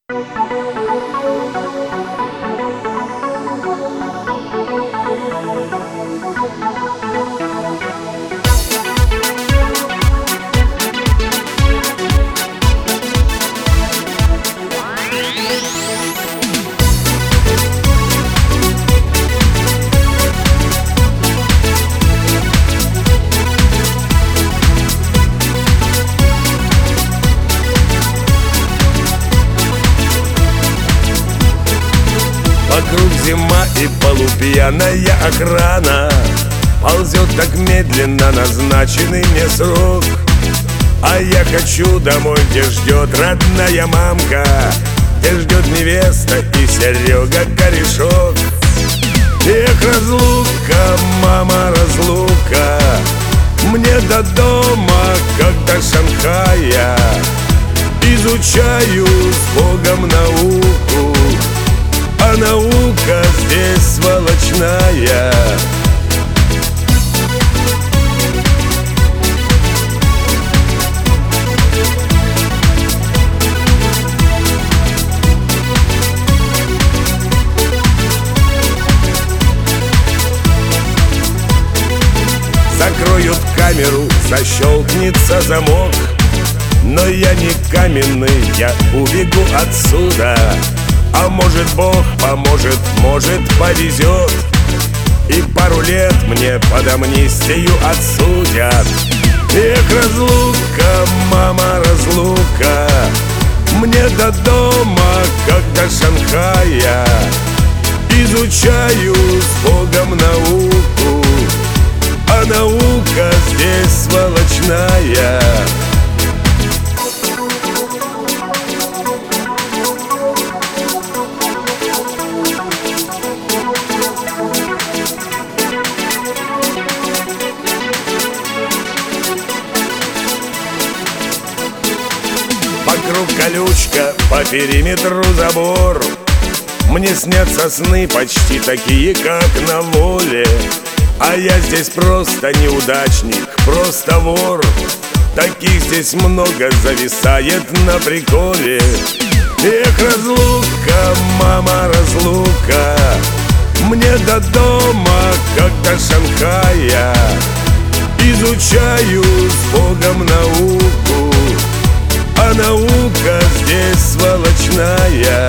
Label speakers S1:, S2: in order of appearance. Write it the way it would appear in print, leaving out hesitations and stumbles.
S1: Вокруг зима и полупьяная охрана ползет так медленно назначенный мне срок. А я хочу домой, где ждет родная мамка, где ждет невеста и Серега корешок. Эх, разлука, мама, разлука, мне до дома, как до Шанхая. Изучаю с Богом науку, а наука здесь сволочная. Закроют камеру, защелкнется замок, но я не каменный, я убегу отсюда. А может, Бог поможет, может, повезет, и пару лет мне под амнистию отсудят. Эх, разлука, мама, разлука, мне до дома, как до Шанхая. Изучаю с Богом науку, а наука здесь сволочная. Вокруг колючка, по периметру забор. Мне снятся сны почти такие, как на воле. А я здесь просто неудачник, просто вор. Таких здесь много зависает на приколе. Эх, разлука, мама, разлука, мне до дома, как до Шанхая. Изучаю с Богом науку, а наука здесь сволочная.